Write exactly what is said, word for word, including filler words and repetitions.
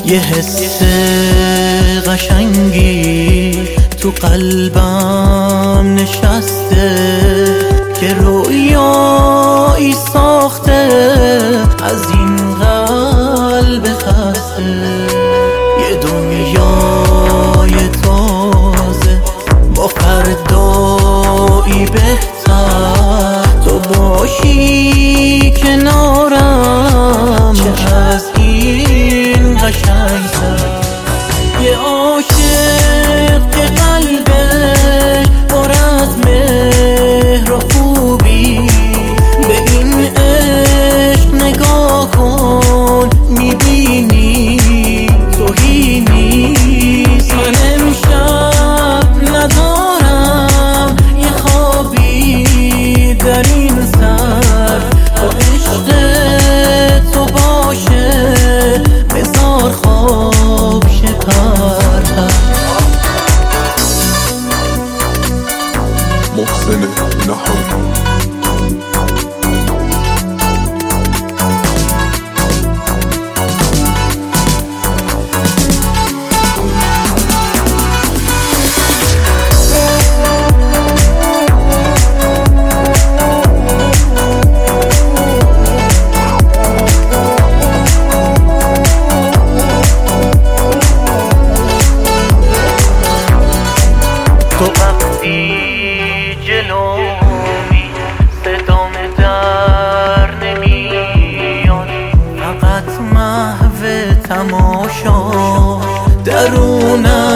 یه حس قشنگی تو قلبم نشسته که رویایی ساخته از این قلب خسته. یه دنیای تازه با فردایی بهتر، تو باشی کنارم چه از این قشنگتر. یه عاشق که قلبش پر از مهر و خوبی، به این عشق نگاه کن میبینی توهی نیست. من امشب ندارم یه خوابی در این سر، با عشق تو باشه بذار خواب شه پر پر. محسن نهایی تو وقتی جلومی صدام در نمیاد، فقط محو تماشا درونم